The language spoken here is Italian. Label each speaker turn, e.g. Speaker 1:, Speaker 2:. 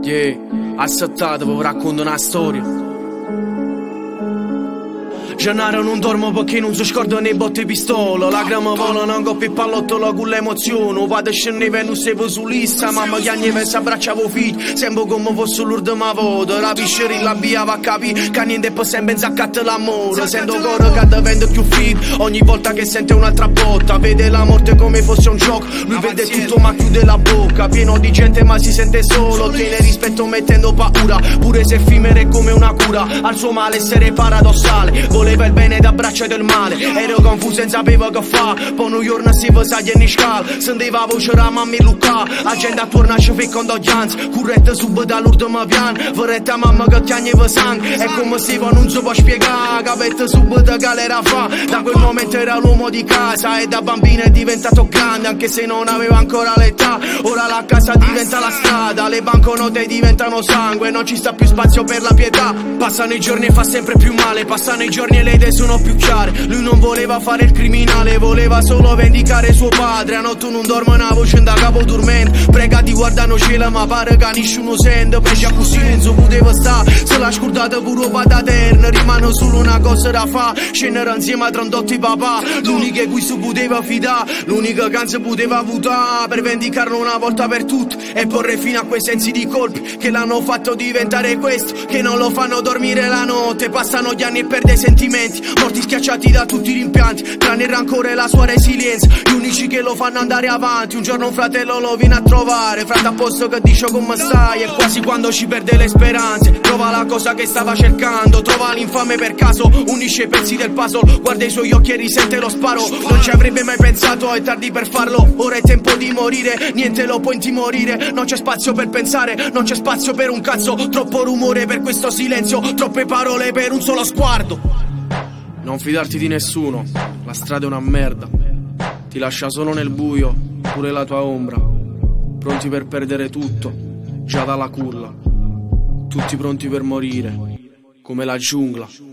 Speaker 1: Yeah, assettato, vi racconto una storia. Gennaro non dormo perché non si scorda né botte pistola. Lacrime volano in coppa e pallottolo con l'emozione. Vado scendeva e non sevo su lista. Mamma che agneva e si abbracciava figlio. Sembra come fosse l'ultima volta. La piscerina via va a capire che niente può sempre inzaccato l'amore. Sento cuore che diventa più figo ogni volta che sente un'altra botta. Vede la morte come fosse un gioco. Lui vede tutto ma chiude la bocca. Pieno di gente ma si sente solo. Tiene rispetto mettendo paura. Pure se effimera è come una cura. Al suo malessere paradossale. Voleva il bene da braccia del male. Ero confuso e non sapevo che fa. Poi un giorno si vesaglia in scala. Sentiva voce da mamma e Luca. La gente attorno a ci fa condoglianze. Curretta subito all'ultimo piano. Vorretta mamma che piangeva sangue. È come se non si può spiegare. Capette subito che l'era fa. Da quel momento era l'uomo di casa. E da bambino è diventato grande. Anche se non aveva ancora l'età. Ora la casa diventa la strada. Le banconote diventano sangue. Non ci sta più spazio per la pietà. Passano i giorni e fa sempre più male. Passano i giorni e le idee sono più chiare. Lui non voleva fare il criminale. Voleva solo vendicare suo padre. A notte non dorme una voce da capo dormente. Prega di guardare cielo ma pare che nessuno sente. Prega così non si poteva stare. Se l'ha scordata pure da terra. Rimane solo una cosa da fa. Scendere insieme a 38 papà. L'unica cui si poteva fidare. L'unica che si poteva votare. Per vendicarlo una volta per tutte. E porre fine a quei sensi di colpi che l'hanno fatto diventare questo. Che non lo fanno dormire la notte. Passano gli anni e perde i sentimenti. Morti schiacciati da tutti i rimpianti. Tranne il rancore e la sua resilienza. Gli unici che lo fanno andare avanti. Un giorno un fratello lo viene a trovare. Frate a posto che dice come stai. E quasi quando ci perde le speranze. Trova la cosa che stava cercando. Trova l'infame per caso. Unisce i pezzi del puzzle. Guarda i suoi occhi e risente lo sparo. Non ci avrebbe mai pensato, è tardi per farlo. Ora è tempo di morire. Niente lo può intimorire. Non c'è spazio per pensare. Non c'è spazio per un cazzo. Troppo rumore per questo silenzio. Troppe parole per un solo sguardo. Non fidarti di nessuno, la strada è una merda. Ti lascia solo nel buio, pure la tua ombra. Pronti per perdere tutto, già dalla culla. Tutti pronti per morire, come la giungla.